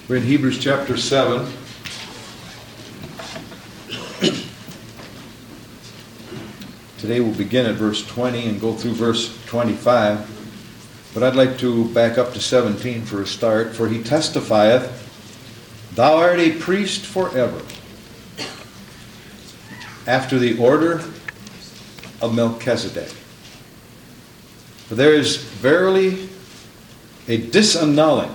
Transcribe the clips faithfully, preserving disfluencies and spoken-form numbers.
We're in Hebrews chapter seven. Today we'll begin at verse twenty and go through verse twenty-five. But I'd like to back up to seventeen for a start. For he testifieth, thou art a priest forever, after the order of Melchizedek. For there is verily a disannulling.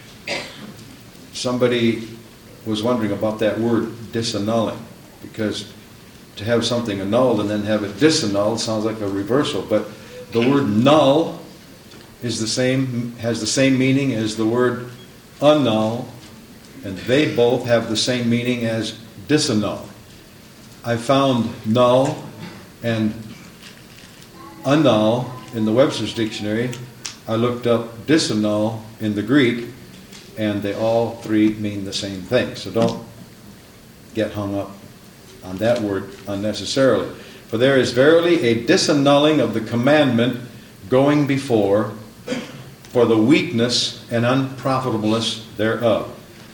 Somebody was wondering about that word, disannulling, because to have something annulled and then have it disannulled sounds like a reversal. But the word null is the same, has the same meaning as the word annul, and they both have the same meaning as disannul. I found null and annul in the Webster's Dictionary. I looked up disannul in the Greek, and they all three mean the same thing. So don't get hung up on that word unnecessarily. For there is verily a disannulling of the commandment going before, for the weakness and unprofitableness thereof.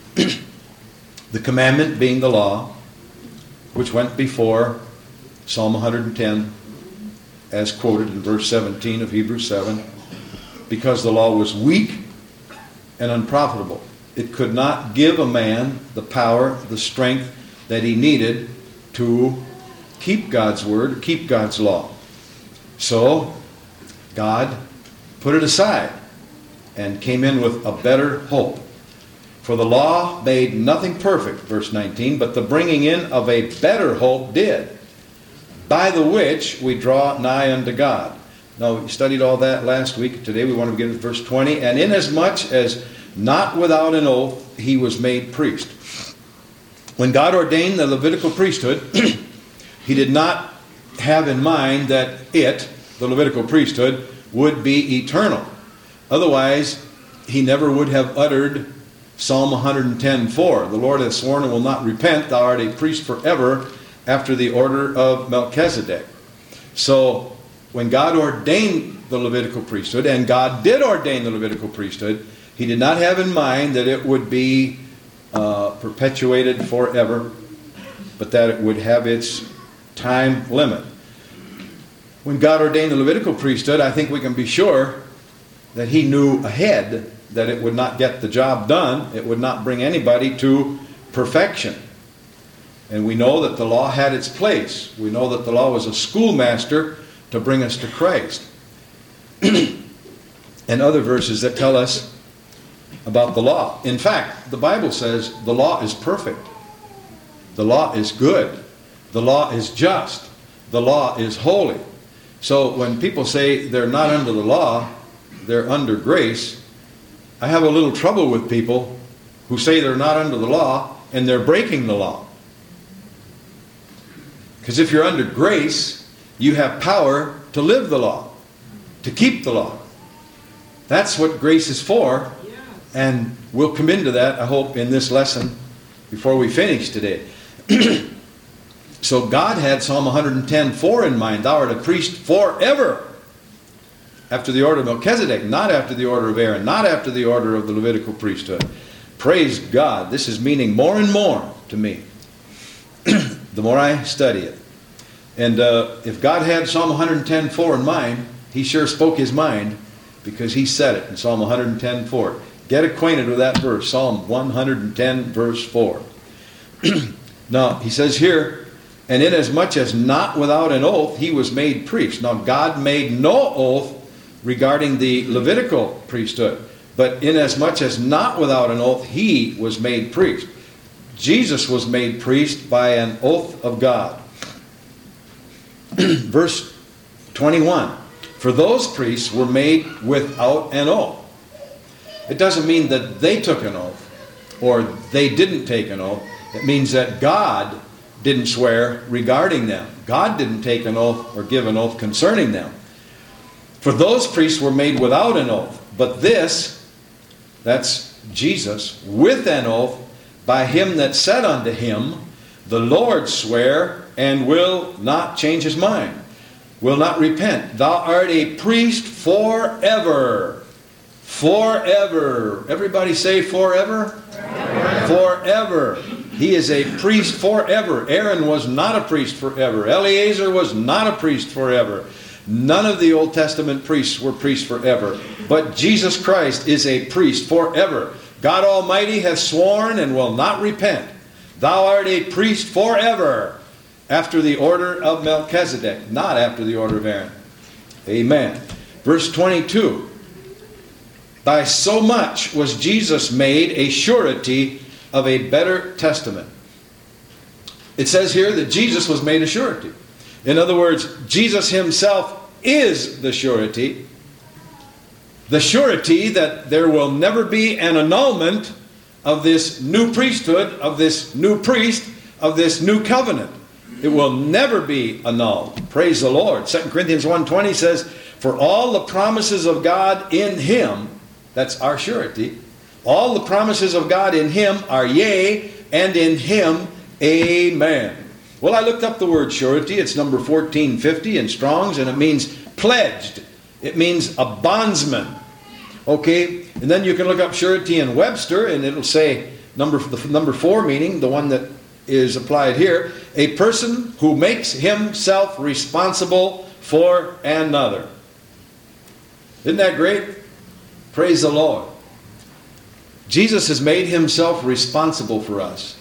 The commandment being the law, which went before, Psalm one hundred ten, as quoted in verse seventeen of Hebrews seven, because the law was weak and unprofitable. It could not give a man the power, the strength that he needed to keep God's word, keep God's law. So God put it aside and came in with a better hope. For the law made nothing perfect, verse nineteen, but the bringing in of a better hope did, by the which we draw nigh unto God. Now, we studied all that last week. Today we want to begin with verse twenty. And inasmuch as not without an oath he was made priest. When God ordained the Levitical priesthood, he did not have in mind that it, the Levitical priesthood, would be eternal. Otherwise, he never would have uttered Psalm one ten four. The Lord hath sworn and will not repent. Thou art a priest forever, after the order of Melchizedek. So, when God ordained the Levitical priesthood, and God did ordain the Levitical priesthood, he did not have in mind that it would be uh, perpetuated forever, but that it would have its time limit. When God ordained the Levitical priesthood, I think we can be sure that he knew ahead that it would not get the job done. It would not bring anybody to perfection. And we know that the law had its place. We know that the law was a schoolmaster to bring us to Christ. And other verses that tell us about the law. In fact, the Bible says the law is perfect. The law is good. The law is just. The law is holy. So when people say they're not under the law, they're under grace, I have a little trouble with people who say they're not under the law and they're breaking the law. Because if you're under grace, you have power to live the law, to keep the law. That's what grace is for. And we'll come into that, I hope, in this lesson before we finish today. So God had Psalm one ten four in mind. Thou art a priest forever, after the order of Melchizedek, not after the order of Aaron, not after the order of the Levitical priesthood. Praise God. This is meaning more and more to me the more I study it. And uh, if God had Psalm one ten four in mind, he sure spoke his mind, because he said it in Psalm one ten four. Get acquainted with that verse, Psalm one ten, verse four. Now, he says here, and inasmuch as not without an oath he was made priest. Now, God made no oath regarding the Levitical priesthood, but inasmuch as not without an oath he was made priest. Jesus was made priest by an oath of God. Verse twenty-one. For those priests were made without an oath. It doesn't mean that they took an oath or they didn't take an oath. It means that God didn't swear regarding them. God didn't take an oath or give an oath concerning them. For those priests were made without an oath. But this, that's Jesus, with an oath, by him that said unto him, the Lord swear, and will not change his mind, will not repent. Thou art a priest forever. Forever. Everybody say forever. Forever. Forever. He is a priest forever. Aaron was not a priest forever. Eleazar was not a priest forever. None of the Old Testament priests were priests forever. But Jesus Christ is a priest forever. God Almighty hath sworn and will not repent. Thou art a priest forever, after the order of Melchizedek, not after the order of Aaron. Amen. Verse twenty-two. By so much was Jesus made a surety of a better testament. It says here that Jesus was made a surety. In other words, Jesus himself is the surety. The surety that there will never be an annulment of this new priesthood, of this new priest, of this new covenant. It will never be annulled. Praise the Lord. Second Corinthians one twenty says, for all the promises of God in him, that's our surety, all the promises of God in him are yea, and in him amen. Well, I looked up the word surety. It's number fourteen fifty in Strong's, and it means pledged. It means a bondsman. Okay, and then you can look up surety in Webster, and it'll say number the number four meaning, the one that is applied here, a person who makes himself responsible for another. Isn't that great? Praise the Lord. Jesus has made himself responsible for us.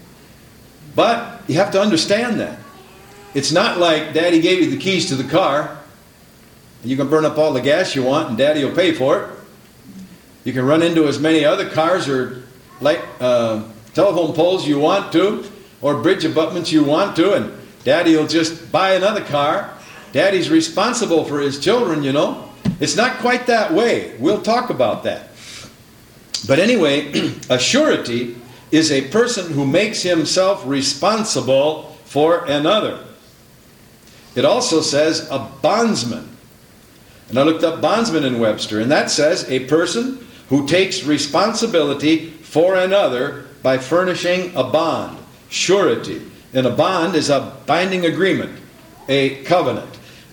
But you have to understand that. It's not like Daddy gave you the keys to the car. You can burn up all the gas you want and Daddy will pay for it. You can run into as many other cars or light, uh, telephone poles you want to, or bridge abutments you want to, and Daddy will just buy another car. Daddy's responsible for his children, you know. It's not quite that way. We'll talk about that. But anyway, a surety is a person who makes himself responsible for another. It also says a bondsman. And I looked up bondsman in Webster, and that says a person who takes responsibility for another by furnishing a bond, surety. And a bond is a binding agreement, a covenant.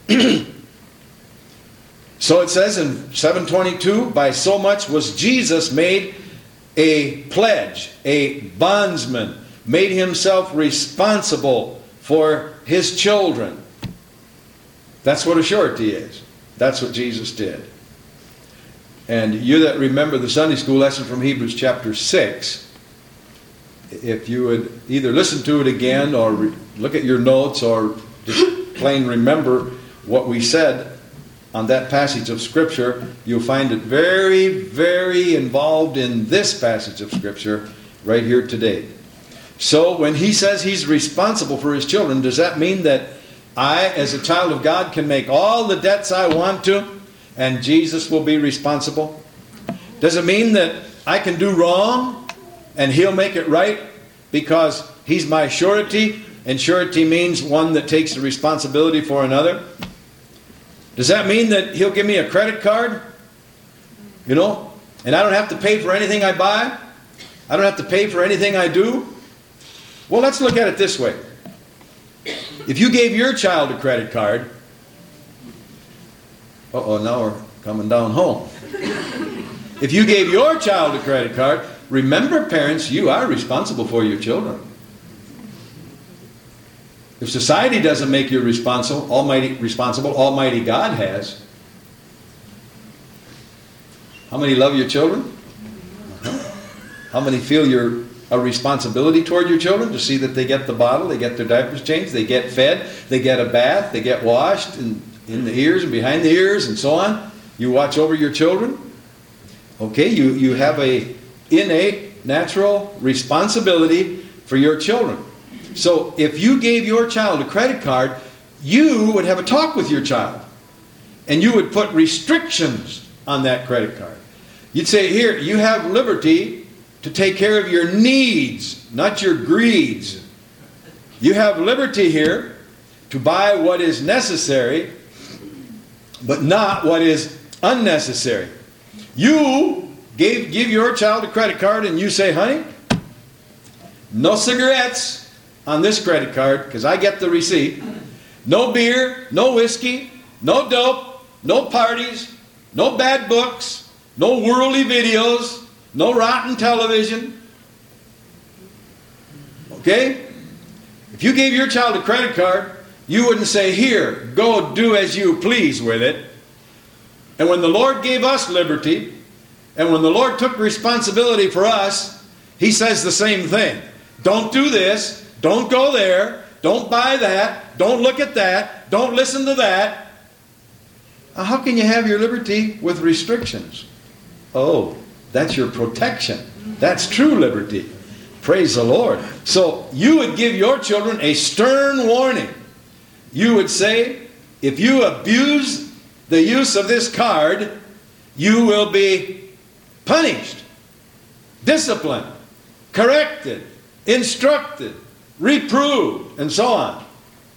So it says in seven twenty-two, by so much was Jesus made a pledge, a bondsman, made himself responsible for his children. That's what a surety is. That's what Jesus did. And you that remember the Sunday school lesson from Hebrews chapter six, if you would either listen to it again or re- look at your notes or just plain remember what we said on that passage of Scripture, you'll find it very, very involved in this passage of Scripture right here today. So when he says he's responsible for his children, does that mean that I, as a child of God, can make all the debts I want to, and Jesus will be responsible? Does it mean that I can do wrong, and he'll make it right because he's my surety, and surety means one that takes the responsibility for another? Does that mean that he'll give me a credit card? You know, and I don't have to pay for anything I buy? I don't have to pay for anything I do? Well, let's look at it this way. If you gave your child a credit card, uh-oh, now we're coming down home. If you gave your child a credit card, remember, parents, you are responsible for your children. If society doesn't make you responsible, Almighty responsible, Almighty God has. How many love your children? Uh-huh. How many feel you're a responsibility toward your children to see that they get the bottle, they get their diapers changed, they get fed, they get a bath, they get washed in, in the ears and behind the ears and so on? You watch over your children? Okay, you, you have a innate, natural responsibility for your children. So if you gave your child a credit card, you would have a talk with your child. And you would put restrictions on that credit card. You'd say, here, you have liberty to take care of your needs, not your greeds. You have liberty here to buy what is necessary, but not what is unnecessary. You gave, give your child a credit card and you say, honey, no cigarettes on this credit card, because I get the receipt. No beer, no whiskey, no dope, no parties, no bad books, no worldly videos, no rotten television. Okay? If you gave your child a credit card, you wouldn't say, here, go do as you please with it. And when the Lord gave us liberty, and when the Lord took responsibility for us, He says the same thing. Don't do this. Don't go there. Don't buy that. Don't look at that. Don't listen to that. Now, how can you have your liberty with restrictions? Oh, that's your protection. That's true liberty. Praise the Lord. So you would give your children a stern warning. You would say, if you abuse the use of this card, you will be punished, disciplined, corrected, instructed, reproved, and so on.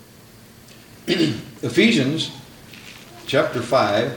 Ephesians chapter five.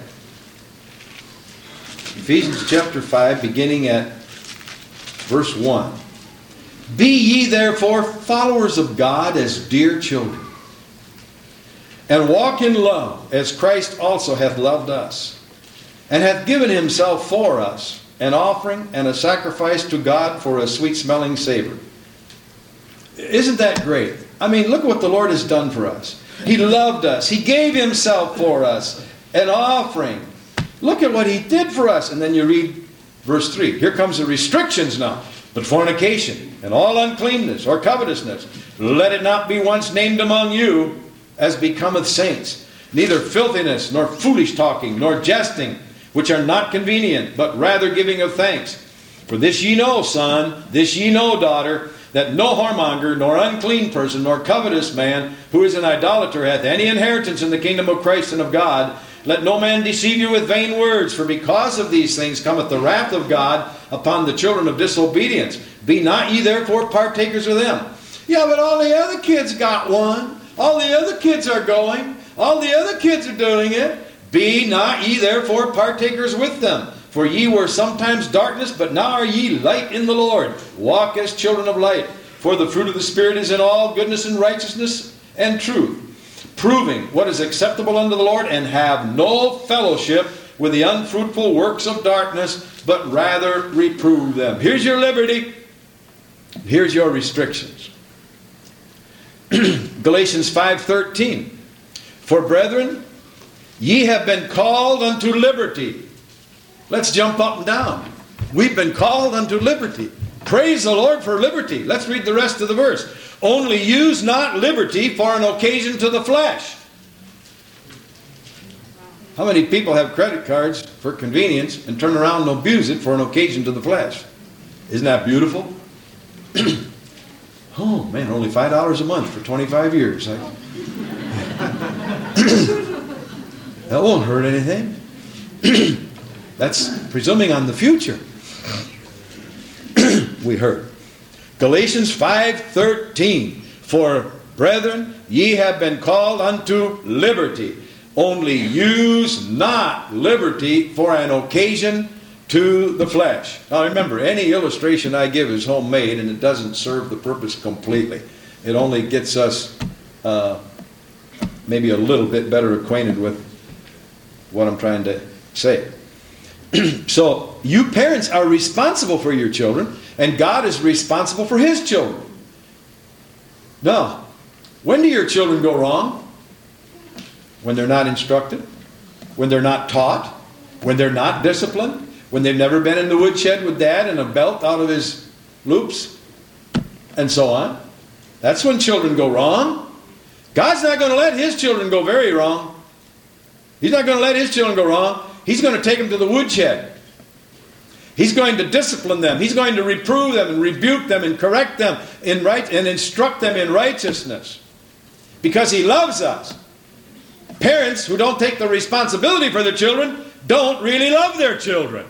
Ephesians chapter five, beginning at verse one. Be ye therefore followers of God as dear children, and walk in love, as Christ also hath loved us, and hath given Himself for us, an offering and a sacrifice to God for a sweet-smelling savor. Isn't that great? I mean, look what the Lord has done for us. He loved us. He gave Himself for us, an offering. Look at what He did for us. And then you read verse three. Here comes the restrictions now. But fornication and all uncleanness or covetousness, let it not be once named among you, as becometh saints. Neither filthiness, nor foolish talking, nor jesting, which are not convenient, but rather giving of thanks. For this ye know, son, this ye know, daughter, that no whoremonger, nor unclean person, nor covetous man, who is an idolater, hath any inheritance in the kingdom of Christ and of God. Let no man deceive you with vain words, for because of these things cometh the wrath of God upon the children of disobedience. Be not ye therefore partakers with them. Yeah, but all the other kids got one. All the other kids are going. All the other kids are doing it. Be not ye therefore partakers with them. For ye were sometimes darkness, but now are ye light in the Lord. Walk as children of light. For the fruit of the Spirit is in all goodness and righteousness and truth, proving what is acceptable unto the Lord, and have no fellowship with the unfruitful works of darkness, but rather reprove them. Here's your liberty. Here's your restrictions. Galatians five thirteen. For brethren, ye have been called unto liberty. Let's jump up and down. We've been called unto liberty. Praise the Lord for liberty. Let's read the rest of the verse. Only use not liberty for an occasion to the flesh. How many people have credit cards for convenience and turn around and abuse it for an occasion to the flesh? Isn't that beautiful? Oh man, only five dollars a month for twenty-five years. I... That won't hurt anything. That's presuming on the future. We heard. Galatians five thirteen. For brethren, ye have been called unto liberty. Only use not liberty for an occasion to the flesh. Now remember, any illustration I give is homemade, and it doesn't serve the purpose completely. It only gets us uh, maybe a little bit better acquainted with what I'm trying to say. So, you parents are responsible for your children, and God is responsible for His children. Now, when do your children go wrong? When they're not instructed, when they're not taught, when they're not disciplined, when they've never been in the woodshed with Dad and a belt out of his loops, and so on. That's when children go wrong. God's not going to let His children go very wrong. He's not going to let His children go wrong. He's going to take them to the woodshed. He's going to discipline them. He's going to reprove them and rebuke them and correct them in right and instruct them in righteousness. Because He loves us. Parents who don't take the responsibility for their children don't really love their children.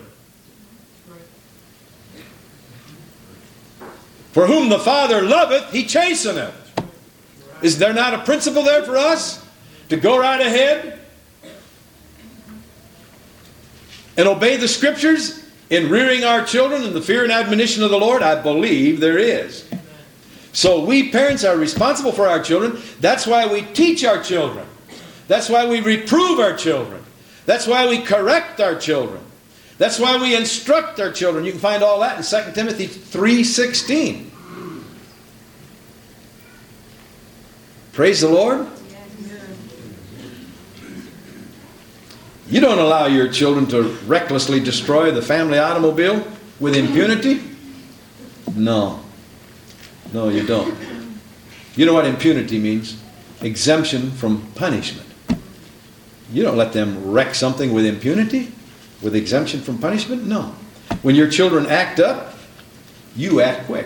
For whom the Father loveth, He chasteneth. Is there not a principle there for us? To go right ahead and obey the Scriptures in rearing our children in the fear and admonition of the Lord? I believe there is. So we parents are responsible for our children. That's why we teach our children. That's why we reprove our children. That's why we correct our children. That's why we instruct our children. You can find all that in Second Timothy three sixteen. Praise the Lord. You don't allow your children to recklessly destroy the family automobile with impunity? No. No, you don't. You know what impunity means? Exemption from punishment. You don't let them wreck something with impunity? With exemption from punishment? No. When your children act up, you act quick.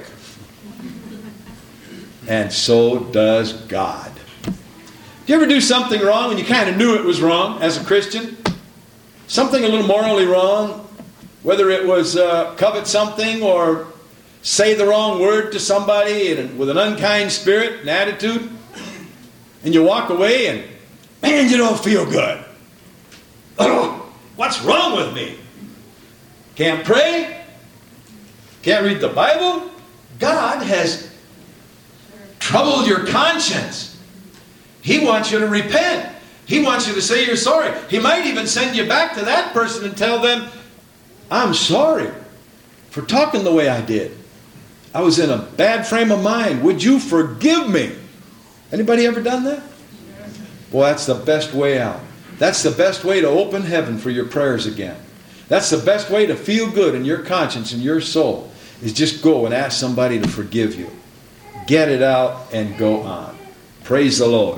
And so does God. Do you ever do something wrong and you kind of knew it was wrong as a Christian? Something a little morally wrong, whether it was uh, covet something or say the wrong word to somebody and, with an unkind spirit and attitude, and you walk away and, man, you don't feel good. Oh, what's wrong with me? Can't pray? Can't read the Bible? God has troubled your conscience. He wants you to repent. He wants you to say you're sorry. He might even send you back to that person and tell them, I'm sorry for talking the way I did. I was in a bad frame of mind. Would you forgive me? Anybody ever done that? Well, that's the best way out. That's the best way to open heaven for your prayers again. That's the best way to feel good in your conscience and your soul, is just go and ask somebody to forgive you. Get it out and go on. Praise the Lord.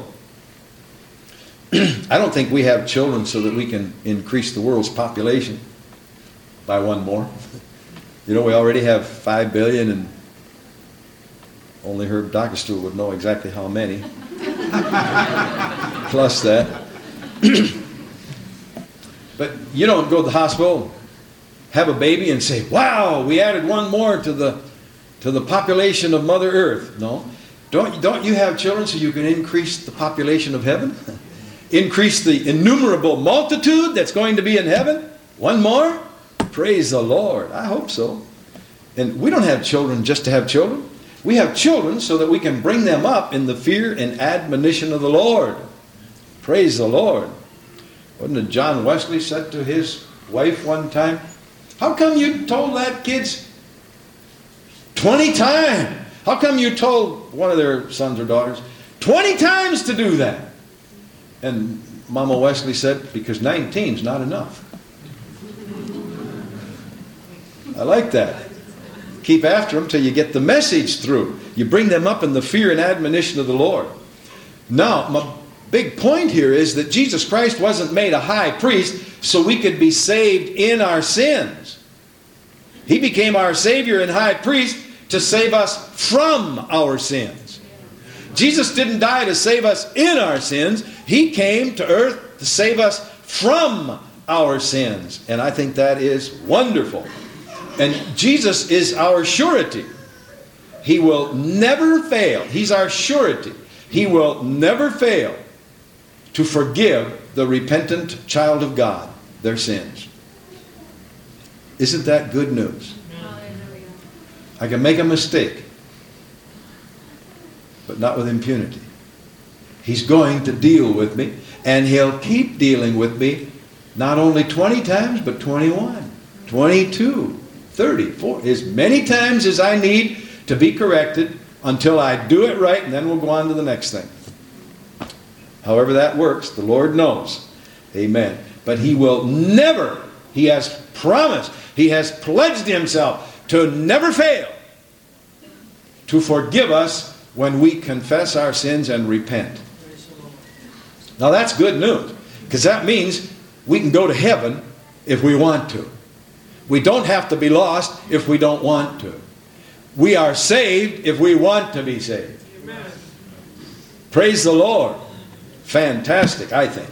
I don't think we have children so that we can increase the world's population by one more. You know, we already have five billion, and only Herb Dockestue would know exactly how many. Plus that. But you don't go to the hospital, have a baby, and say, wow, we added one more to the to the population of Mother Earth. No. Don't, don't you have children so you can increase the population of heaven? Increase the innumerable multitude that's going to be in heaven? One more? Praise the Lord. I hope so. And we don't have children just to have children. We have children so that we can bring them up in the fear and admonition of the Lord. Praise the Lord. Wasn't it John Wesley said to his wife one time, how come you told that kid's twenty times? How come you told one of their sons or daughters twenty times to do that? And Mama Wesley said, because nineteen's not enough. I like that. Keep after them till you get the message through. You bring them up in the fear and admonition of the Lord. Now, my big point here is that Jesus Christ wasn't made a high priest so we could be saved in our sins. He became our Savior and high priest to save us from our sins. Jesus didn't die to save us in our sins. He came to earth to save us from our sins. And I think that is wonderful. And Jesus is our surety. He will never fail. He's our surety. He will never fail to forgive the repentant child of God their sins. Isn't that good news? I can make a mistake, but not with impunity. He's going to deal with me, and He'll keep dealing with me not only twenty times, but twenty-one, twenty-two, thirty, forty, as many times as I need to be corrected until I do it right, and then we'll go on to the next thing. However that works, the Lord knows. Amen. But He will never, He has promised, He has pledged Himself to never fail to forgive us when we confess our sins and repent. Now that's good news, because that means we can go to heaven if we want to. We don't have to be lost if we don't want to. We are saved if we want to be saved. Amen. Praise the Lord. Fantastic, I think.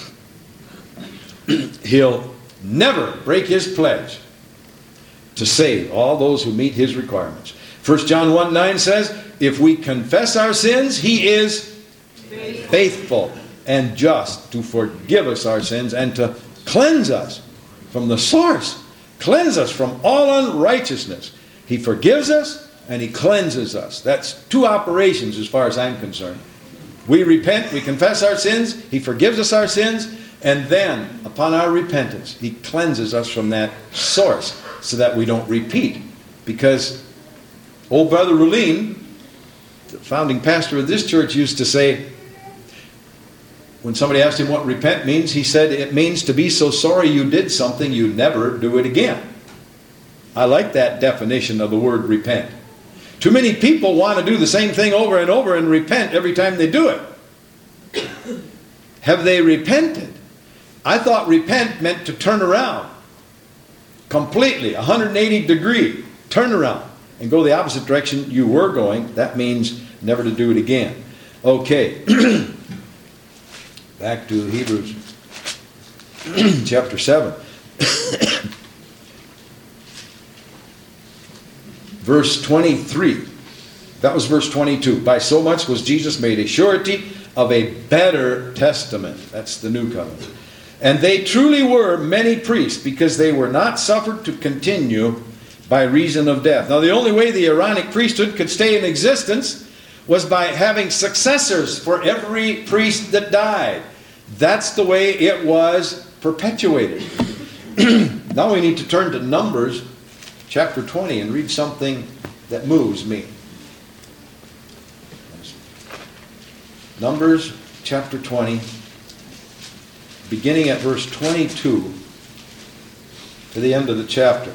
He'll never break His pledge to save all those who meet His requirements. First John one nine says, if we confess our sins, He is faithful. faithful and just to forgive us our sins and to cleanse us from the source. Cleanse us from all unrighteousness. He forgives us and He cleanses us. That's two operations as far as I'm concerned. We repent, we confess our sins, He forgives us our sins, and then, upon our repentance, He cleanses us from that source so that we don't repeat. Because old Brother Rulin the founding pastor of this church used to say, when somebody asked him what repent means, he said, it means to be so sorry you did something you never do it again. I like that definition of the word repent. Too many people want to do the same thing over and over and repent every time they do it. Have they repented? I thought repent meant to turn around. Completely, one hundred eighty degree, turn around and go the opposite direction you were going. That means never to do it again. Okay. Back to Hebrews chapter seven. Verse twenty-three. That was verse twenty-two. By so much was Jesus made a surety of a better testament. That's the new covenant. And they truly were many priests, because they were not suffered to continue by reason of death. Now the only way the Aaronic priesthood could stay in existence was by having successors for every priest that died. That's the way it was perpetuated. Now we need to turn to Numbers chapter twenty and read something that moves me. Numbers chapter twenty, beginning at verse twenty-two to the end of the chapter.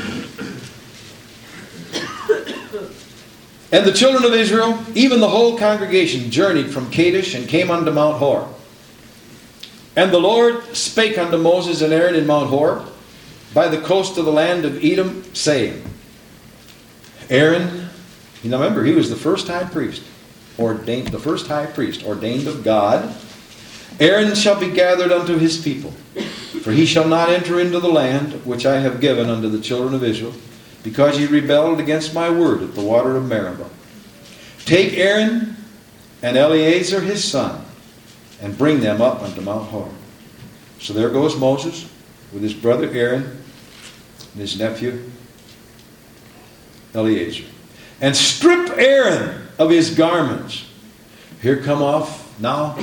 And the children of Israel, even the whole congregation, journeyed from Kadesh and came unto Mount Hor. And the Lord spake unto Moses and Aaron in Mount Hor, by the coast of the land of Edom, saying, Aaron, you know, remember, he was the first high priest, ordained, the first high priest, ordained of God. Aaron shall be gathered unto his people, for he shall not enter into the land which I have given unto the children of Israel, because ye rebelled against my word at the water of Meribah. Take Aaron and Eleazar his son, and bring them up unto Mount Hor. So there goes Moses with his brother Aaron and his nephew Eleazar. And strip Aaron of his garments. Here come off now.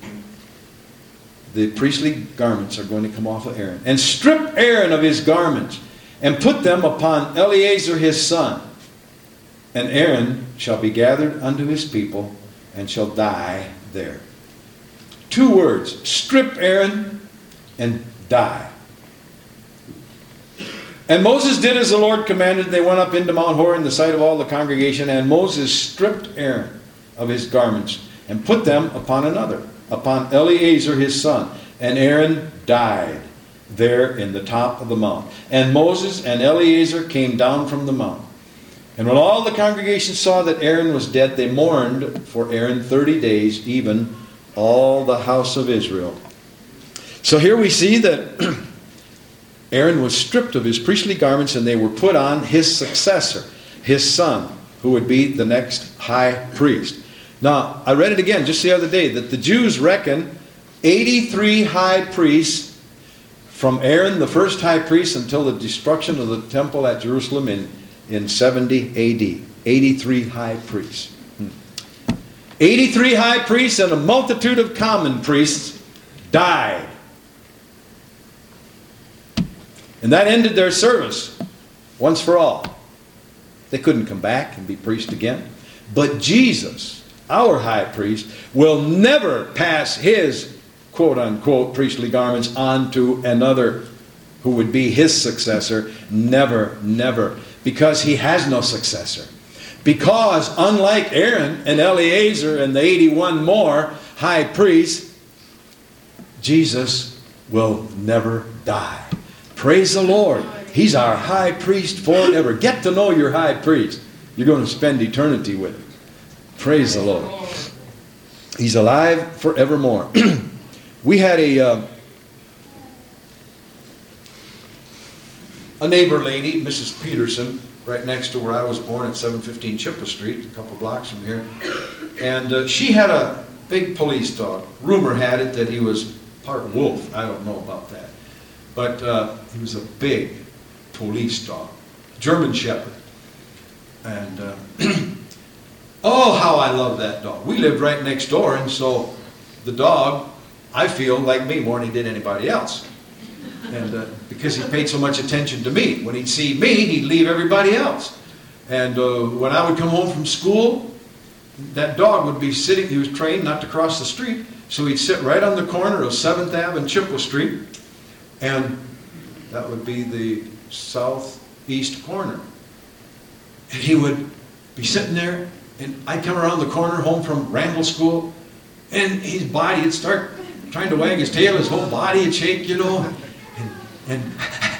The priestly garments are going to come off of Aaron. And strip Aaron of his garments, and put them upon Eleazar his son. And Aaron shall be gathered unto his people, and shall die there. Two words, strip Aaron and die. And Moses did as the Lord commanded. They went up into Mount Hor in the sight of all the congregation, and Moses stripped Aaron of his garments, and put them upon another, upon Eleazar his son. And Aaron died there in the top of the mount. And Moses and Eleazar came down from the mount. And when all the congregation saw that Aaron was dead, they mourned for Aaron thirty days, even all the house of Israel. So here we see that Aaron was stripped of his priestly garments, and they were put on his successor, his son, who would be the next high priest. Now, I read it again just the other day, that the Jews reckon eighty-three high priests from Aaron, the first high priest, until the destruction of the temple at Jerusalem in, in seventy A D. eighty-three high priests. Hmm. eighty-three high priests and a multitude of common priests died. And that ended their service once for all. They couldn't come back and be priest again. But Jesus, our high priest, will never pass his quote-unquote priestly garments on to another who would be his successor. Never, never. Because he has no successor. Because unlike Aaron and Eleazar and the eighty-one more high priests, Jesus will never die. Praise the Lord. He's our high priest forever. Get to know your high priest. You're going to spend eternity with him. Praise the Lord. He's alive forevermore. We had a uh, a neighbor lady, Missus Peterson, right next to where I was born at seven fifteen Chippa Street, a couple blocks from here. And uh, she had a big police dog. Rumor had it that he was part wolf. I don't know about that. But uh, he was a big police dog, German Shepherd. And uh, oh, how I love that dog. We lived right next door, and so the dog, I feel, liked me more than he did anybody else. And uh, because he paid so much attention to me. When he'd see me, he'd leave everybody else. And uh, when I would come home from school, that dog would be sitting, he was trained not to cross the street, so he'd sit right on the corner of seventh Avenue and Chippewa Street, and that would be the southeast corner. And he would be sitting there, and I'd come around the corner home from Randall School, and his body would start trying to wag his tail, his whole body would shake, you know, and, and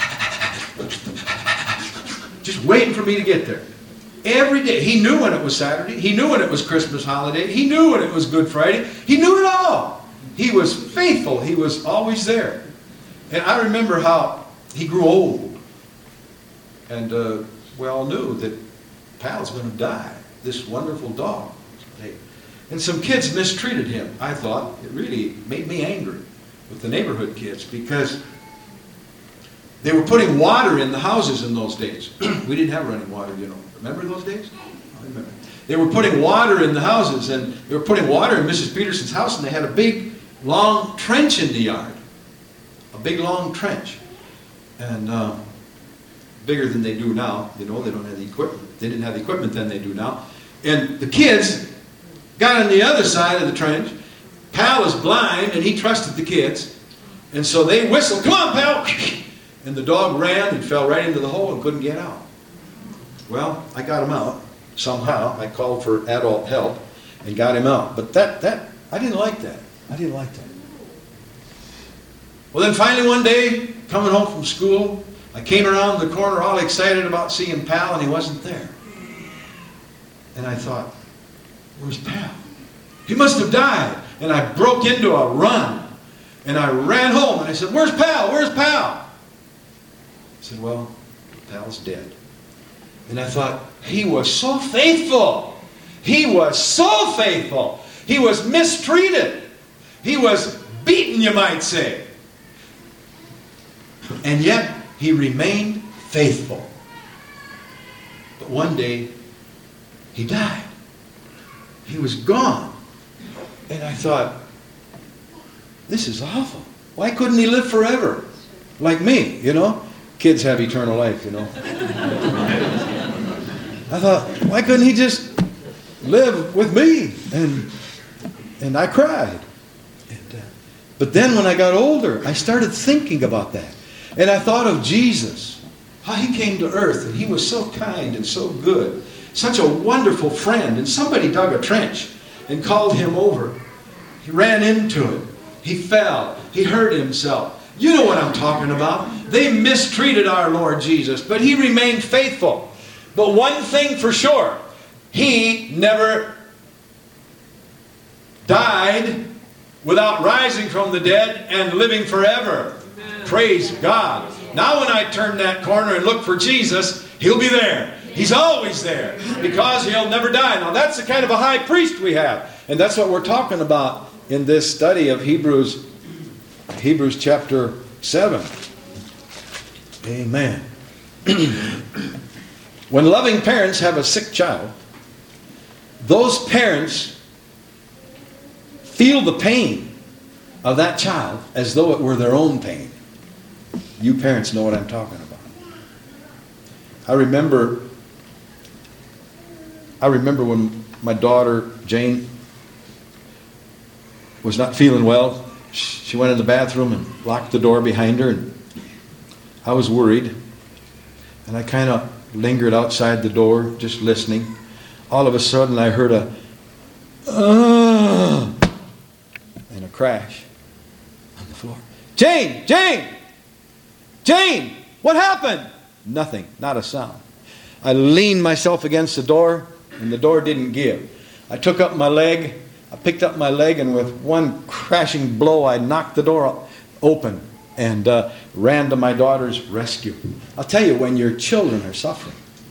just waiting for me to get there. Every day. He knew when it was Saturday. He knew when it was Christmas holiday. He knew when it was Good Friday. He knew it all. He was faithful. He was always there. And I remember how he grew old. And uh, we all knew that Pal's going to die. This wonderful dog. And some kids mistreated him. I thought it really made me angry with the neighborhood kids because they were putting water in the houses in those days. We didn't have running water, you know. Remember those days? I remember. They were putting water in the houses, and they were putting water in Missus Peterson's house, and they had a big, long trench in the yard. A big, long trench. And uh, bigger than they do now. You know, they don't have the equipment. They didn't have the equipment then they do now. And the kids got on the other side of the trench. Pal was blind, and he trusted the kids. And so they whistled, "Come on, Pal!" And the dog ran and fell right into the hole and couldn't get out. Well, I got him out somehow. I called for adult help and got him out. But that, that, I didn't like that. I didn't like that. Well, then finally one day, coming home from school, I came around the corner all excited about seeing Pal, and he wasn't there. And I thought, where's Pal? He must have died. And I broke into a run. And I ran home, and I said, "Where's Pal? Where's Pal?" I said, "Well, Pal's dead." And I thought, he was so faithful. He was so faithful. He was mistreated. He was beaten, you might say. And yet, he remained faithful. But one day, he died. He was gone. And I thought, this is awful. Why couldn't he live forever? Like me, you know? Kids have eternal life, you know. I thought, why couldn't he just live with me? And and I cried. And, uh, but then when I got older, I started thinking about that. And I thought of Jesus, how he came to earth, and he was so kind and so good. Such a wonderful friend. And somebody dug a trench and called him over. He ran into it. He fell. He hurt himself. You know what I'm talking about. They mistreated our Lord Jesus, but he remained faithful. But one thing for sure, he never died without rising from the dead and living forever. Amen. Praise God. Now when I turn that corner and look for Jesus, he'll be there. He's always there because he'll never die. Now that's the kind of a high priest we have. And that's what we're talking about in this study of Hebrews, Hebrews chapter seven. Amen. When loving parents have a sick child, those parents feel the pain of that child as though it were their own pain. You parents know what I'm talking about. I remember, I remember when my daughter, Jane, was not feeling well. She went in the bathroom and locked the door behind her, and I was worried. And I kind of lingered outside the door, just listening. All of a sudden, I heard a, uh, and a crash on the floor. Jane! Jane! Jane! What happened? Nothing. Not a sound. I leaned myself against the door, and the door didn't give. I took up my leg. I picked up my leg, and with one crashing blow, I knocked the door open and uh, ran to my daughter's rescue. I'll tell you, when your children are suffering,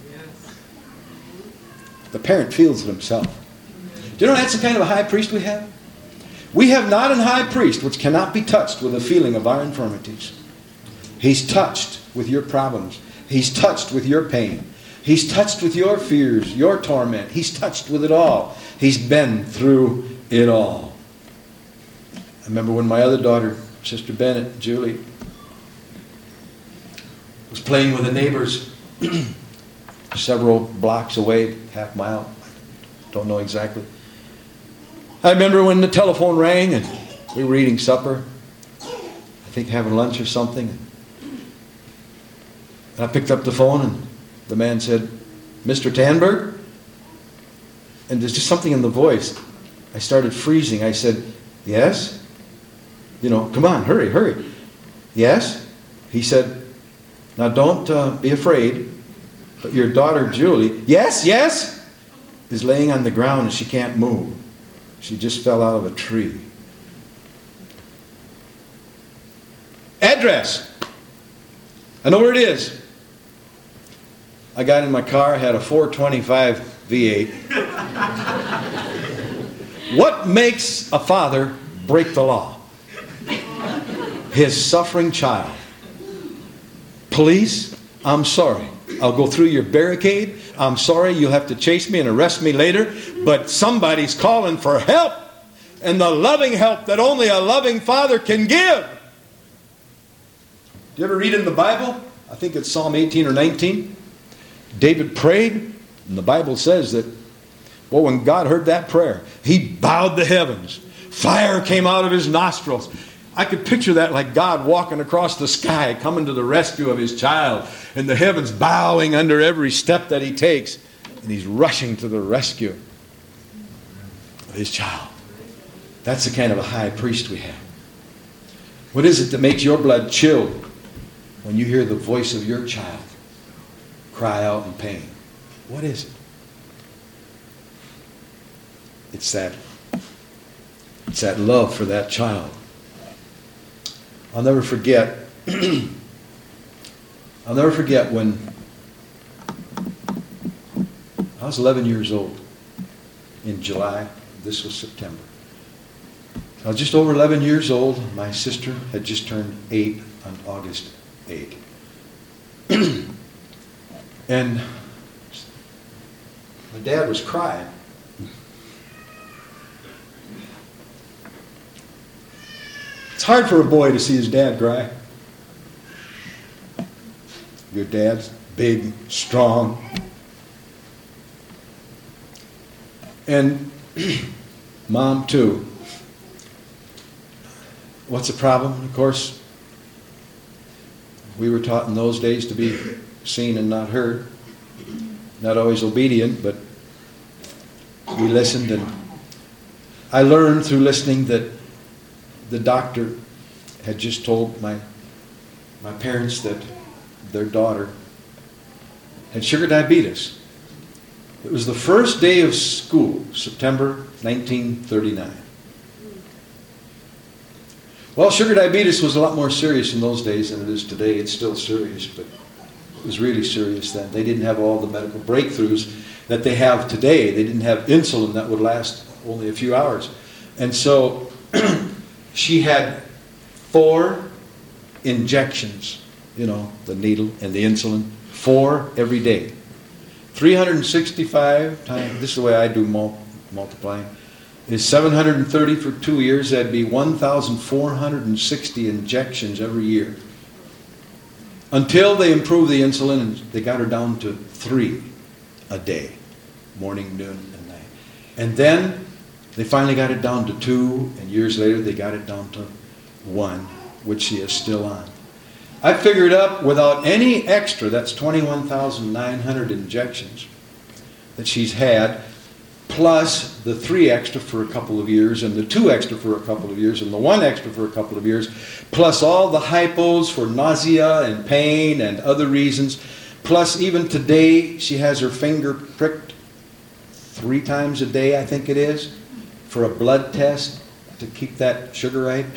the parent feels it himself. Do you know that's the kind of a high priest we have? We have not an high priest which cannot be touched with a feeling of our infirmities. He's touched with your problems. He's touched with your pain. He's touched with your fears, your torment. He's touched with it all. He's been through it all. I remember when my other daughter, Sister Bennett, Julie, was playing with the neighbors several blocks away, half mile, don't know exactly. I remember when the telephone rang and we were eating supper. I think having lunch or something. And I picked up the phone and the man said, "Mister Tanberg?" And there's just something in the voice. I started freezing. I said, "Yes?" You know, "Come on, hurry, hurry." "Yes?" He said, "Now don't uh, be afraid, but your daughter Julie," "Yes, yes," "is laying on the ground and she can't move. She just fell out of a tree." Address. I know where it is. I got in my car, I had a four twenty-five V eight. What makes a father break the law? His suffering child. "Police, I'm sorry. I'll go through your barricade. I'm sorry you'll have to chase me and arrest me later, but somebody's calling for help, and the loving help that only a loving father can give." Do you ever read in the Bible? I think it's Psalm eighteen or nineteen. David prayed, and the Bible says that, well, when God heard that prayer, he bowed the heavens. Fire came out of his nostrils. I could picture that like God walking across the sky, coming to the rescue of his child, and the heavens bowing under every step that he takes, and he's rushing to the rescue of his child. That's the kind of a high priest we have. What is it that makes your blood chill when you hear the voice of your child cry out in pain? What is it? It's that, it's that love for that child. I'll never forget, I'll never forget when I was eleven years old in July. This was September. I was just over eleven years old. My sister had just turned eight on August eighth. And my dad was crying. It's hard for a boy to see his dad cry. Your dad's big, strong. And Mom too. What's the problem? Of course, we were taught in those days to be seen and not heard. Not always obedient, but we listened, and I learned through listening that the doctor had just told my my parents that their daughter had sugar diabetes. It was the first day of school, September nineteen thirty-nine. Well, sugar diabetes was a lot more serious in those days than it is today. It's still serious, but it was really serious then. They didn't have all the medical breakthroughs that they have today. They didn't have insulin that would last only a few hours. And so she had four injections, you know, the needle and the insulin, four every day. three hundred sixty-five times, this is the way I do mul- multiplying, is seven hundred thirty for two years. That'd be one thousand four hundred sixty injections every year. Until they improved the insulin and they got her down to three a day, morning, noon, and night. And then they finally got it down to two, and years later they got it down to one, which she is still on. I figured up without any extra, that's twenty-one thousand nine hundred injections that she's had, plus the three extra for a couple of years, and the two extra for a couple of years, and the one extra for a couple of years, plus all the hypos for nausea and pain and other reasons, plus even today she has her finger pricked three times a day, I think it is, for a blood test to keep that sugar right.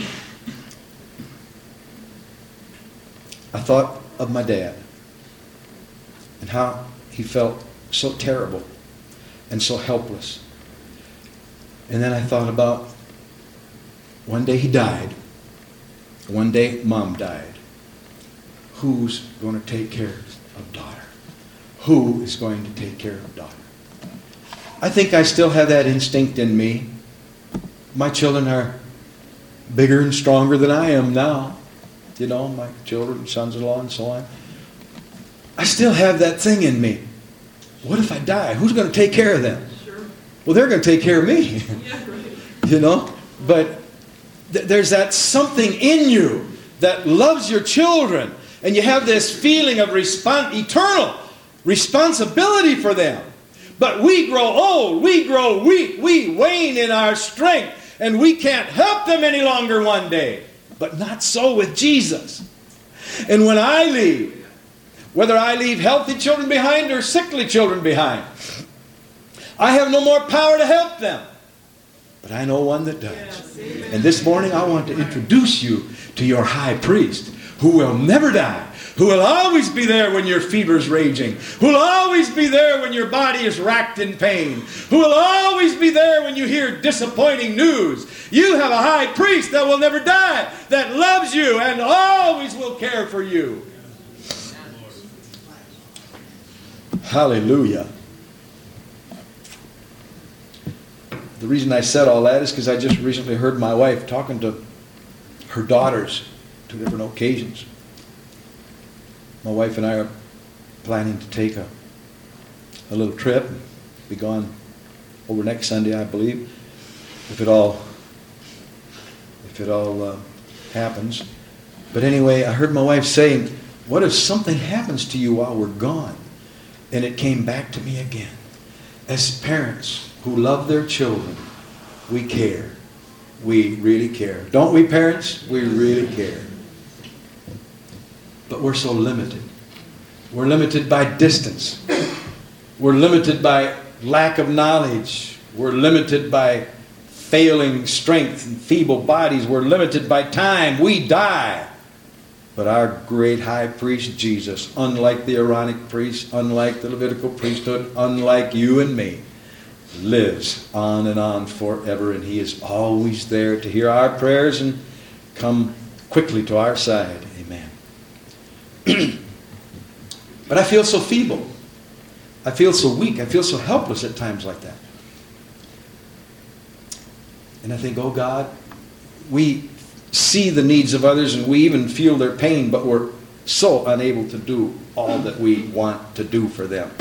I thought of my dad and how he felt so terrible and so helpless. And then I thought about one day he died, one day Mom died. Who's going to take care of daughter? Who is going to take care of daughter? I think I still have that instinct in me. My children are bigger and stronger than I am now. You know, my children, sons-in-law, and so on. I still have that thing in me. What if I die? Who's going to take care of them? Sure. Well, they're going to take care of me. Yeah, right. You know? But th- there's that something in you that loves your children. And you have this feeling of respons- eternal responsibility for them. But we grow old, we grow weak, we wane in our strength, and we can't help them any longer one day. But not so with Jesus. And when I leave, whether I leave healthy children behind or sickly children behind, I have no more power to help them. But I know one that does. And this morning I want to introduce you to your high priest, who will never die, who will always be there when your fever's raging, who will always be there when your body is racked in pain, who will always be there when you hear disappointing news. You have a high priest that will never die, that loves you and always will care for you. Hallelujah. The reason I said all that is because I just recently heard my wife talking to her daughters two different occasions. My wife and I are planning to take a, a little trip. Be gone over next Sunday, I believe, if it all if it all uh, happens. But anyway, I heard my wife saying, "What if something happens to you while we're gone?" And it came back to me again. As parents who love their children, we care. We really care. Don't we, parents? We really care. But we're so limited. We're limited by distance. We're limited by lack of knowledge. We're limited by failing strength and feeble bodies. We're limited by time. We die. But our great high priest Jesus, unlike the Aaronic priest, unlike the Levitical priesthood, unlike you and me, lives on and on forever. And He is always there to hear our prayers and come quickly to our side. Amen. But I feel so feeble. I feel so weak. I feel so helpless at times like that. And I think, oh God, we see the needs of others and we even feel their pain, but we're so unable to do all that we want to do for them.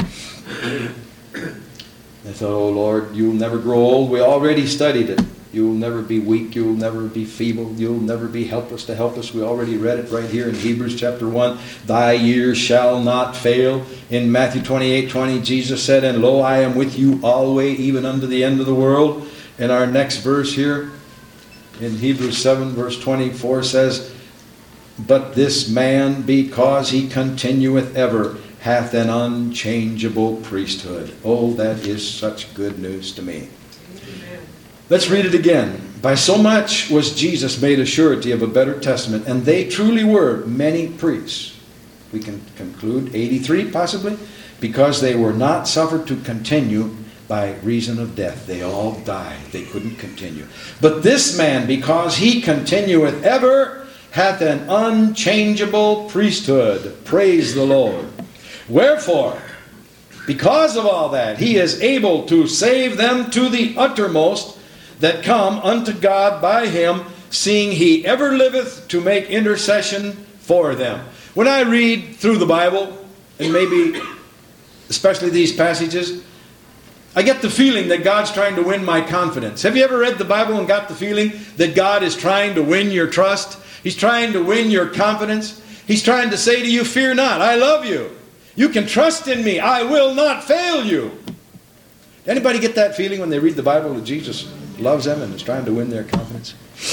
I thought, oh Lord, you'll never grow old. We already studied it. You'll never be weak. You'll never be feeble. You'll never be helpless to help us. We already read it right here in Hebrews chapter one. Thy years shall not fail. In Matthew twenty-eight twenty, Jesus said, and lo, I am with you always, even unto the end of the world. And our next verse here in Hebrews seven verse twenty-four says, but this man, because he continueth ever, hath an unchangeable priesthood. Oh, that is such good news to me. Amen. Let's read it again. By so much was Jesus made a surety of a better testament, and they truly were many priests. We can conclude eighty-three possibly, because they were not suffered to continue by reason of death. They all died. They couldn't continue. But this man, because he continueth ever, hath an unchangeable priesthood. Praise the Lord. Wherefore, because of all that, he is able to save them to the uttermost that come unto God by him, seeing he ever liveth to make intercession for them. When I read through the Bible, and maybe especially these passages, I get the feeling that God's trying to win my confidence. Have you ever read the Bible and got the feeling that God is trying to win your trust? He's trying to win your confidence. He's trying to say to you, fear not, I love you. You can trust in me. I will not fail you. Anybody get that feeling when they read the Bible that Jesus loves them and is trying to win their confidence?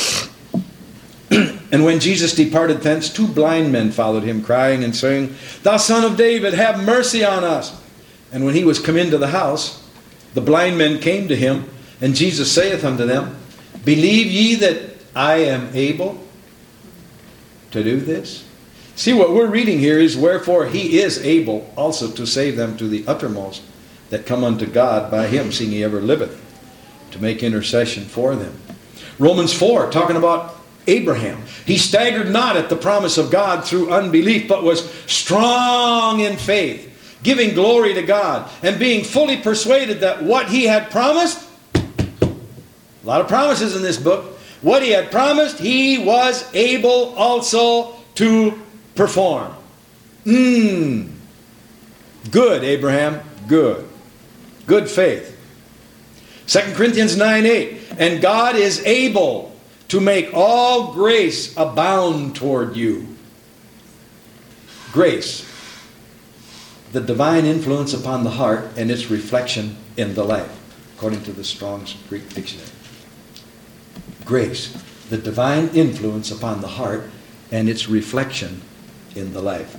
And when Jesus departed thence, two blind men followed him, crying and saying, Thou Son of David, have mercy on us. And when he was come into the house, the blind men came to him, and Jesus saith unto them, Believe ye that I am able to do this? See, what we're reading here is, wherefore he is able also to save them to the uttermost that come unto God by him, seeing he ever liveth, to make intercession for them. Romans four, talking about Abraham. He staggered not at the promise of God through unbelief, but was strong in faith, giving glory to God, and being fully persuaded that what he had promised, a lot of promises in this book, what he had promised, he was able also to perform. Mmm. Good, Abraham. Good. Good faith. Second Corinthians nine eight. And God is able to make all grace abound toward you. Grace, the divine influence upon the heart and its reflection in the life, according to the Strong's Greek Dictionary. Grace, the divine influence upon the heart and its reflection in the life.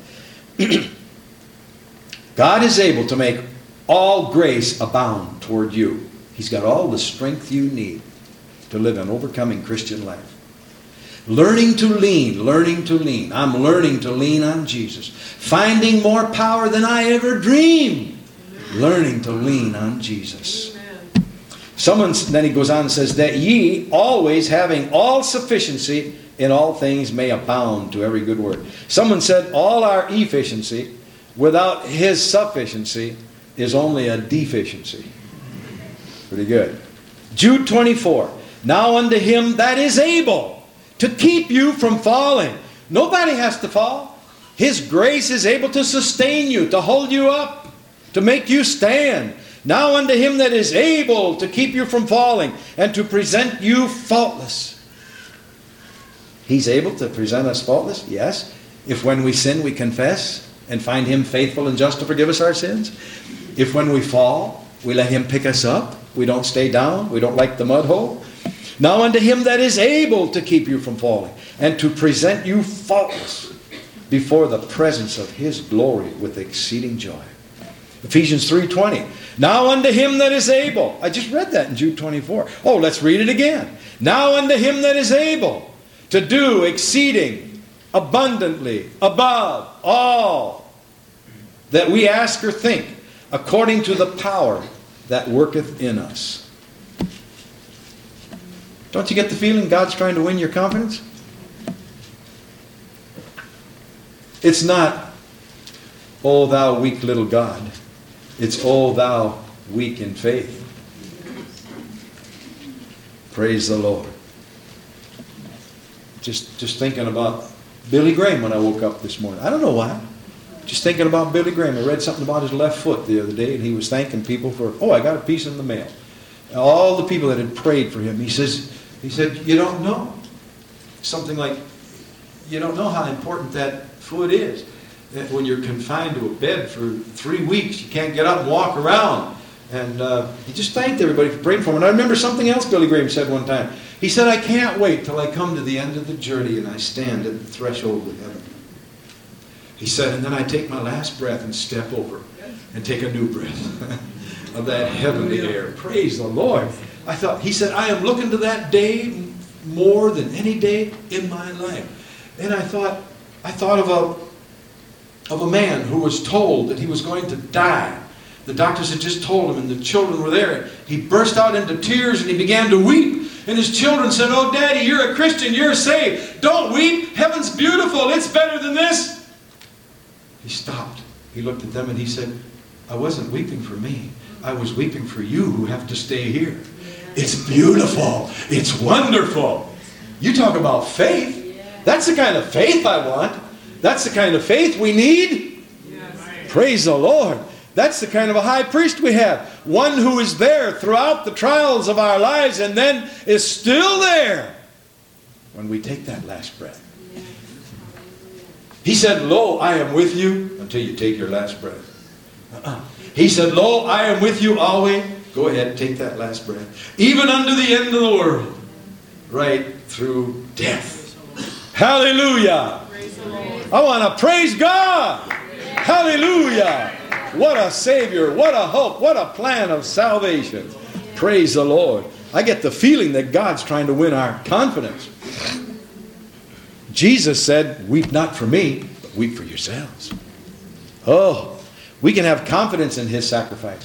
God is able to make all grace abound toward you. He's got all the strength you need to live an overcoming Christian life. Learning to lean, learning to lean. I'm learning to lean on Jesus. Finding more power than I ever dreamed. Learning to lean on Jesus. Someone, then he goes on and says, that ye always having all sufficiency in all things may abound to every good work. Someone said all our efficiency without his sufficiency is only a deficiency. Pretty good. Jude twenty-four. Now unto him that is able to keep you from falling. Nobody has to fall. His grace is able to sustain you, to hold you up, to make you stand. Now unto him that is able to keep you from falling and to present you faultless. He's able to present us faultless? Yes. If when we sin we confess and find him faithful and just to forgive us our sins. If when we fall we let him pick us up. We don't stay down. We don't like the mud hole. Now unto him that is able to keep you from falling and to present you faultless before the presence of his glory with exceeding joy. Ephesians three twenty. Now unto him that is able. I just read that in Jude twenty-four. Oh, let's read it again. Now unto him that is able to do exceeding abundantly above all that we ask or think, according to the power that worketh in us. Don't you get the feeling God's trying to win your confidence? It's not, "O thou weak little God." It's, "O thou weak in faith." Praise the Lord. Just, just thinking about Billy Graham when I woke up this morning. I don't know why. Just thinking about Billy Graham. I read something about his left foot the other day, and he was thanking people for, "Oh, I got a piece in the mail." All the people that had prayed for him. He says, he said, "You don't know." Something like, "You don't know how important that foot is. That when you're confined to a bed for three weeks, you can't get up and walk around." And uh, he just thanked everybody for praying for him. And I remember something else Billy Graham said one time. He said, "I can't wait till I come to the end of the journey and I stand at the threshold of heaven." He said, "And then I take my last breath and step over and take a new breath of that heavenly air." Praise the Lord. I thought, he said, "I am looking to that day more than any day in my life." And I thought, I thought of a, of a man who was told that he was going to die. The doctors had just told him, and the children were there. He burst out into tears and he began to weep. And his children said, "Oh, Daddy, you're a Christian. You're saved. Don't weep. Heaven's beautiful. It's better than this." He stopped. He looked at them and he said, "I wasn't weeping for me. I was weeping for you who have to stay here. It's beautiful. It's wonderful." You talk about faith. That's the kind of faith I want. That's the kind of faith we need. Praise the Lord. That's the kind of a high priest we have. One who is there throughout the trials of our lives and then is still there when we take that last breath. He said, "Lo, I am with you," until you take your last breath. Uh-uh. He said, "Lo, I am with you always." Go ahead, take that last breath. "Even unto the end of the world." Right through death. Hallelujah. I want to praise God. Hallelujah. What a Savior. What a hope. What a plan of salvation. Praise the Lord. I get the feeling that God's trying to win our confidence. Jesus said, "Weep not for me, but weep for yourselves." Oh, we can have confidence in his sacrifice.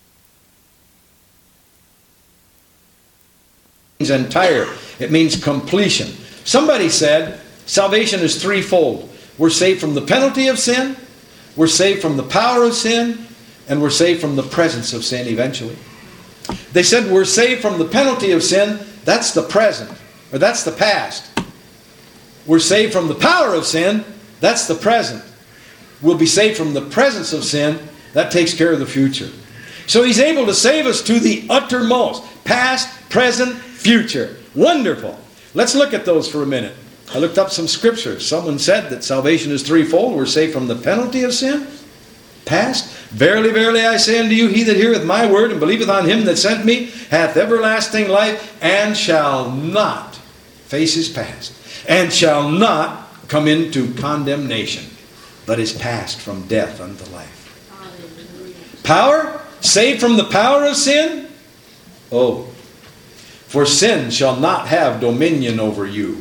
It means entire. It means completion. Somebody said salvation is threefold. We're saved from the penalty of sin, we're saved from the power of sin, and we're saved from the presence of sin eventually. They said we're saved from the penalty of sin. That's the present, or that's the past. We're saved from the power of sin. That's the present. We'll be saved from the presence of sin. That takes care of the future. So he's able to save us to the uttermost. Past, present, future. Wonderful. Let's look at those for a minute. I looked up some scriptures. Someone said that salvation is threefold. We're saved from the penalty of sin. Past, verily, verily, I say unto you, he that heareth my word and believeth on him that sent me hath everlasting life, and shall not face his past, and shall not come into condemnation, but is passed from death unto life. Power, saved from the power of sin. Oh, for sin shall not have dominion over you.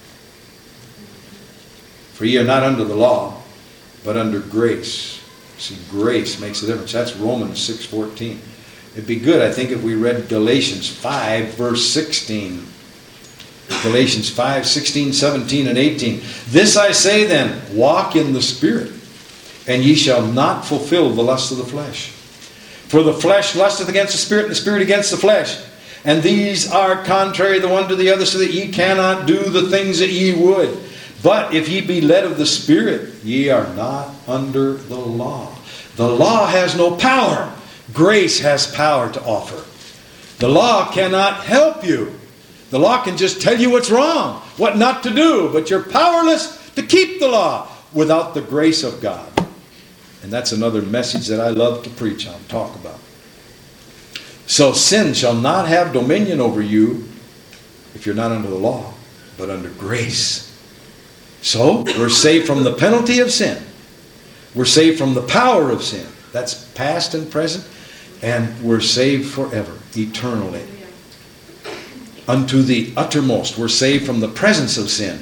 For ye are not under the law, but under grace. See, grace makes a difference. That's Romans six fourteen. It'd be good, I think, if we read Galatians five, verse sixteen. Galatians five, sixteen, seventeen, and eighteen. This I say then, walk in the Spirit, and ye shall not fulfill the lust of the flesh. For the flesh lusteth against the Spirit, and the Spirit against the flesh. And these are contrary the one to the other, so that ye cannot do the things that ye would. But if ye be led of the Spirit, ye are not under the law. The law has no power. Grace has power to offer. The law cannot help you. The law can just tell you what's wrong, what not to do. But you're powerless to keep the law without the grace of God. And that's another message that I love to preach on, talk about. So sin shall not have dominion over you if you're not under the law, but under grace. So, we're saved from the penalty of sin. We're saved from the power of sin. That's past and present. And we're saved forever, eternally. Unto the uttermost. We're saved from the presence of sin.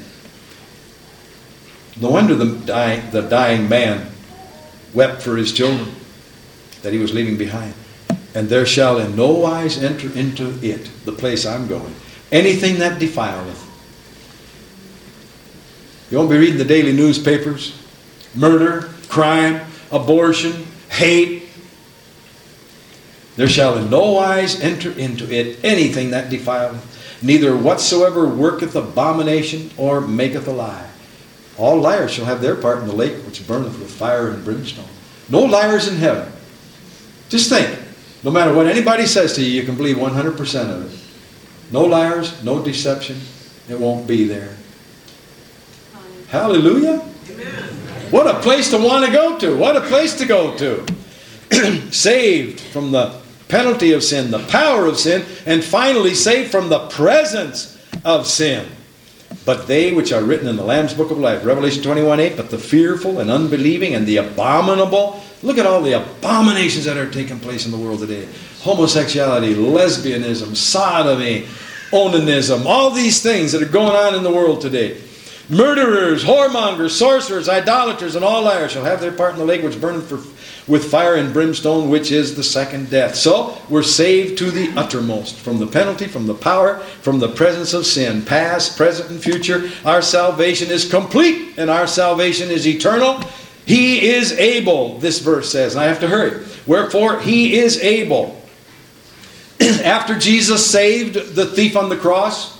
No wonder the dying, the dying man wept for his children that he was leaving behind. And there shall in no wise enter into it, the place I'm going, anything that defileth. You won't be reading the daily newspapers. Murder, crime, abortion, hate. There shall in no wise enter into it anything that defileth, neither whatsoever worketh abomination or maketh a lie. All liars shall have their part in the lake which burneth with fire and brimstone. No liars in heaven. Just think. No matter what anybody says to you, you can believe one hundred percent of it. No liars, no deception. It won't be there. Hallelujah. Amen. What a place to want to go to. What a place to go to. Saved from the penalty of sin, the power of sin, and finally saved from the presence of sin. But they which are written in the Lamb's Book of Life, Revelation twenty-one eight, but the fearful and unbelieving and the abominable. Look at all the abominations that are taking place in the world today. Homosexuality, lesbianism, sodomy, onanism, all these things that are going on in the world today. Murderers, whoremongers, sorcerers, idolaters, and all liars shall have their part in the lake which burneth for, with fire and brimstone, which is the second death. So, we're saved to the uttermost. From the penalty, from the power, from the presence of sin. Past, present, and future. Our salvation is complete, and our salvation is eternal. He is able, this verse says, and I have to hurry. Wherefore, He is able. After Jesus saved the thief on the cross,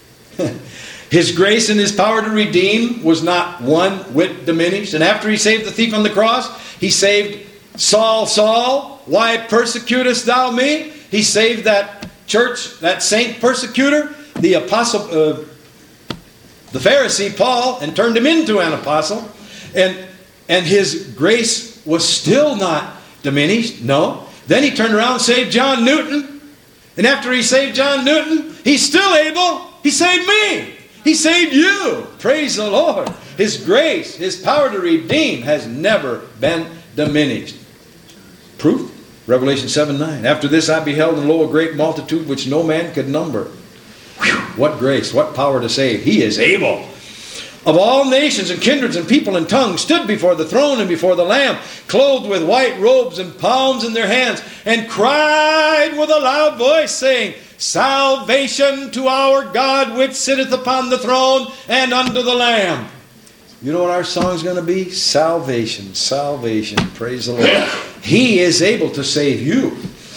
His grace and His power to redeem was not one whit diminished. And after He saved the thief on the cross, He saved Saul, Saul, why persecutest thou me? He saved that church, that saint persecutor, the apostle, uh, the Pharisee Paul, and turned him into an apostle. And, and His grace was still not diminished. No. Then He turned around and saved John Newton. And after He saved John Newton, He's still able. He saved me. He saved you. Praise the Lord. His grace, His power to redeem has never been diminished. Proof? Revelation seven nine. After this I beheld, and lo, a great multitude which no man could number. Whew, what grace, what power to save. He is able. Of all nations and kindreds and people and tongues stood before the throne and before the Lamb, clothed with white robes and palms in their hands, and cried with a loud voice, saying, Salvation to our God which sitteth upon the throne and unto the Lamb. You know what our song is going to be? Salvation, salvation. Praise the Lord. He is able to save you.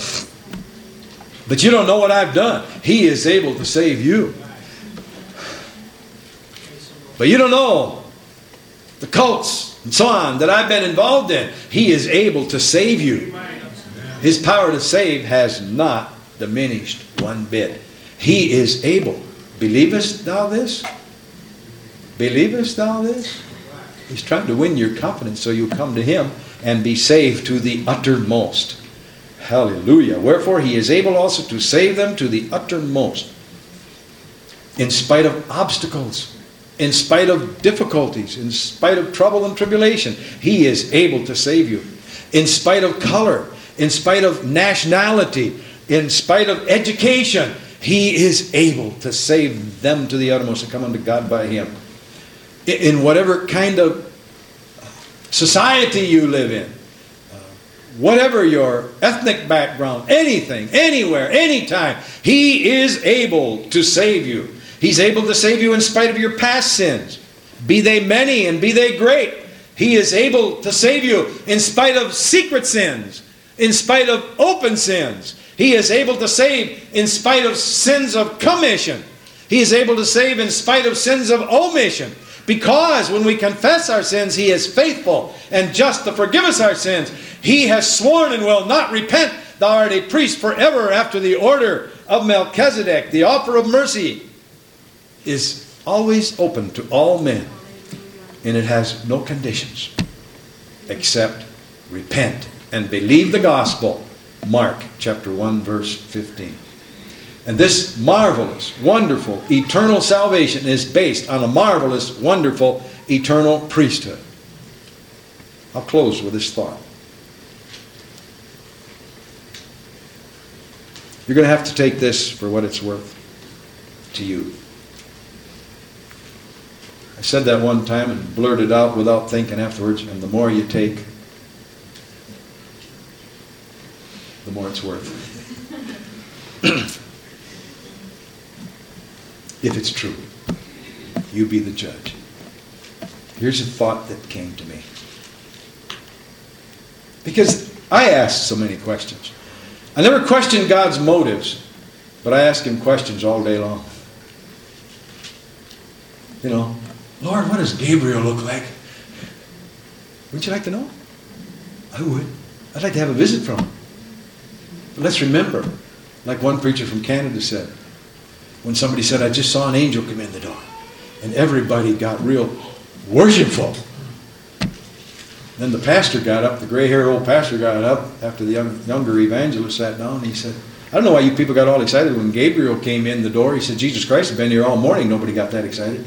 But you don't know what I've done. He is able to save you. But you don't know the cults and so on that I've been involved in. He is able to save you. His power to save has not diminished one bit. He is able. Believest thou this? Believest thou this? He's trying to win your confidence so you'll come to Him and be saved to the uttermost. Hallelujah. Wherefore He is able also to save them to the uttermost. In spite of obstacles, in spite of difficulties, in spite of trouble and tribulation, He is able to save you. In spite of color, in spite of nationality, in spite of education, He is able to save them to the uttermost and come unto God by Him. In whatever kind of society you live in, whatever your ethnic background, anything, anywhere, anytime, He is able to save you. He's able to save you in spite of your past sins. Be they many and be they great. He is able to save you in spite of secret sins, in spite of open sins. He is able to save in spite of sins of commission. He is able to save in spite of sins of omission. Because when we confess our sins, He is faithful and just to forgive us our sins. He has sworn and will not repent. Thou art a priest forever after the order of Melchizedek. The offer of mercy is always open to all men. And it has no conditions except repent and believe the gospel. Mark chapter one verse fifteen. And this marvelous, wonderful, eternal salvation is based on a marvelous, wonderful, eternal priesthood. I'll close with this thought. You're going to have to take this for what it's worth to you. I said that one time and blurted out without thinking afterwards, and the more you take, the more it's worth. If it's true, you be the judge. Here's a thought that came to me. Because I asked so many questions. I never questioned God's motives, but I ask Him questions all day long. You know, Lord, what does Gabriel look like? Wouldn't you like to know? I would. I'd like to have a visit from him. But let's remember, like one preacher from Canada said, when somebody said, I just saw an angel come in the door. And everybody got real worshipful. Then the pastor got up, the gray-haired old pastor got up after the young, younger evangelist sat down, and he said, I don't know why you people got all excited when Gabriel came in the door. He said, Jesus Christ has been here all morning. Nobody got that excited.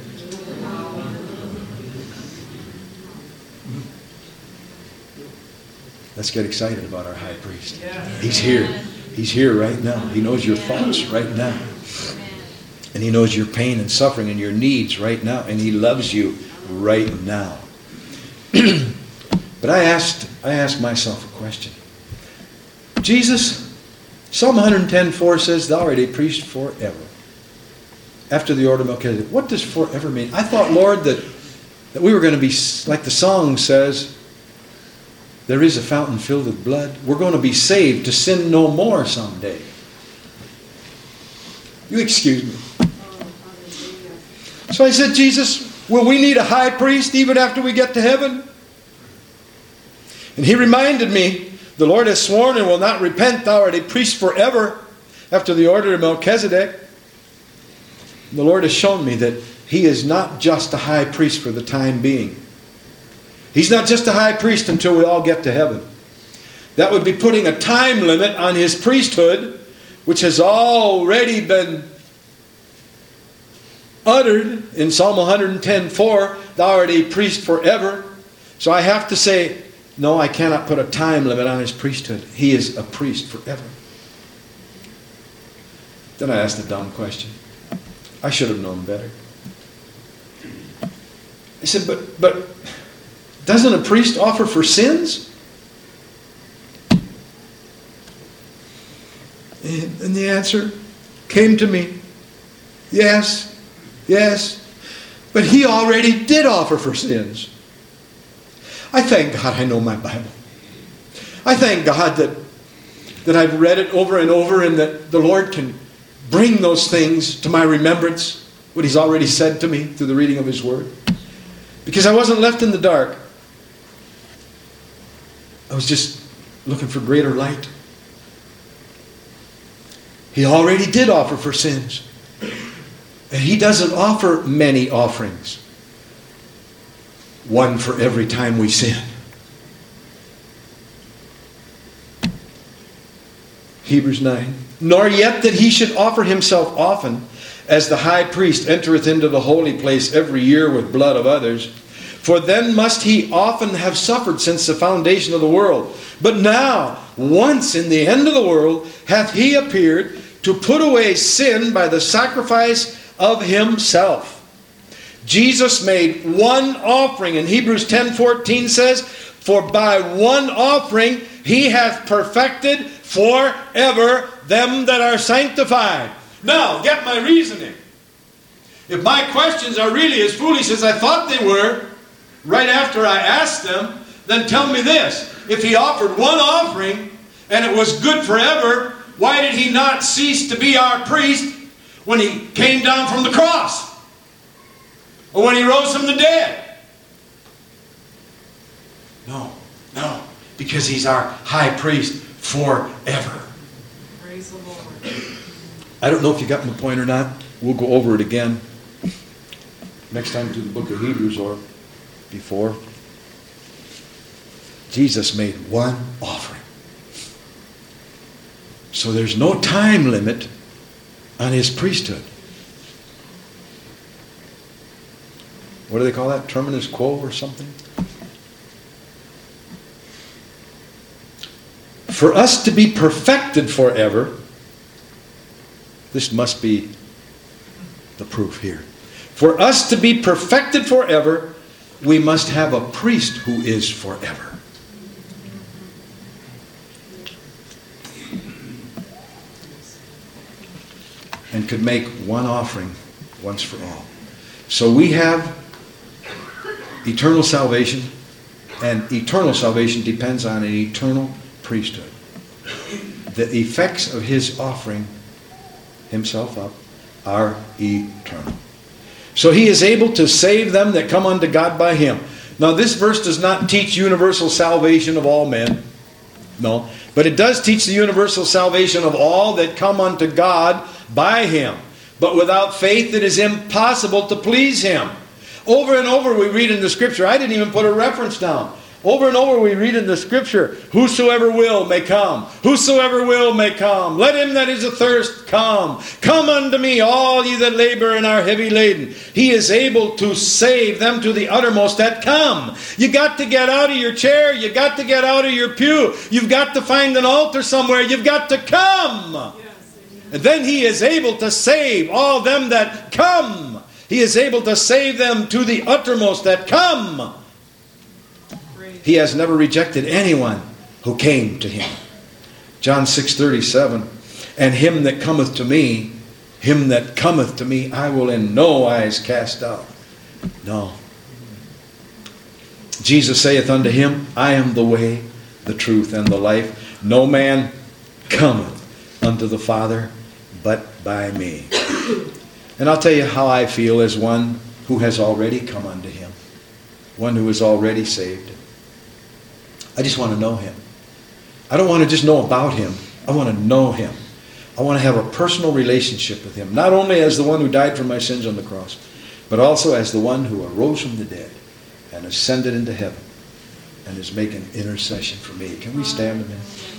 Let's get excited about our high priest. He's here. He's here right now. He knows your thoughts right now. And He knows your pain and suffering and your needs right now. And He loves you right now. But I asked, I asked myself a question. Jesus, Psalm one ten four says, Thou art a priest forever, after the order of Melchizedek. What does forever mean? I thought, Lord, that, that we were going to be, like the song says, there is a fountain filled with blood. We're going to be saved to sin no more someday. You excuse me. So I said, Jesus, will we need a high priest even after we get to heaven? And He reminded me, the Lord has sworn and will not repent. Thou art a priest forever after the order of Melchizedek. And the Lord has shown me that He is not just a high priest for the time being. He's not just a high priest until we all get to heaven. That would be putting a time limit on His priesthood, which has already been uttered in Psalm one ten four, Thou art a priest forever. So I have to say, no, I cannot put a time limit on His priesthood. He is a priest forever. Then I asked a dumb question. I should have known better. I said, but, but doesn't a priest offer for sins? And the answer came to me. Yes, yes. But He already did offer for sins. I thank God I know my Bible. I thank God that, that I've read it over and over and that the Lord can bring those things to my remembrance, what He's already said to me through the reading of His Word. Because I wasn't left in the dark. I was just looking for greater light. He already did offer for sins. And He doesn't offer many offerings. One for every time we sin. Hebrews nine. Nor yet that He should offer Himself often, as the high priest entereth into the holy place every year with blood of others. For then must He often have suffered since the foundation of the world. But now, once in the end of the world, hath He appeared to put away sin by the sacrifice of Himself. Jesus made one offering. And Hebrews ten fourteen says, for by one offering He hath perfected forever them that are sanctified. Now, get my reasoning. If my questions are really as foolish as I thought they were, right after I asked them, then tell me this. If He offered one offering, and it was good forever, why did He not cease to be our priest when He came down from the cross? Or when He rose from the dead? No, no. Because He's our high priest forever. Praise the Lord. I don't know if you got my point or not. We'll go over it again next time to the book of Hebrews or before. Jesus made one offering. So there's no time limit on His priesthood. What do they call that? Terminus quo or something? For us to be perfected forever, this must be the proof here. For us to be perfected forever, we must have a priest who is forever. And could make one offering once for all. So we have eternal salvation, and eternal salvation depends on an eternal priesthood. The effects of His offering Himself up are eternal. So He is able to save them that come unto God by Him. Now this verse does not teach universal salvation of all men. No. But it does teach the universal salvation of all that come unto God by Him. But without faith it is impossible to please Him. Over and over we read in the Scripture, I didn't even put a reference down. Over and over we read in the Scripture, whosoever will may come. Whosoever will may come. Let him that is athirst come. Come unto me, all ye that labor and are heavy laden. He is able to save them to the uttermost that come. You got to get out of your chair. You got to get out of your pew. You've got to find an altar somewhere. You've got to come. And then He is able to save all them that come. He is able to save them to the uttermost that come. He has never rejected anyone who came to Him. John six thirty-seven, and him that cometh to me, him that cometh to me, I will in no wise cast out. No. Jesus saith unto him, I am the way, the truth, and the life. No man cometh unto the Father but by me. And I'll tell you how I feel as one who has already come unto Him. One who is already saved. I just want to know Him. I don't want to just know about Him. I want to know Him. I want to have a personal relationship with Him. Not only as the one who died for my sins on the cross, but also as the one who arose from the dead and ascended into heaven and is making intercession for me. Can we stand a minute?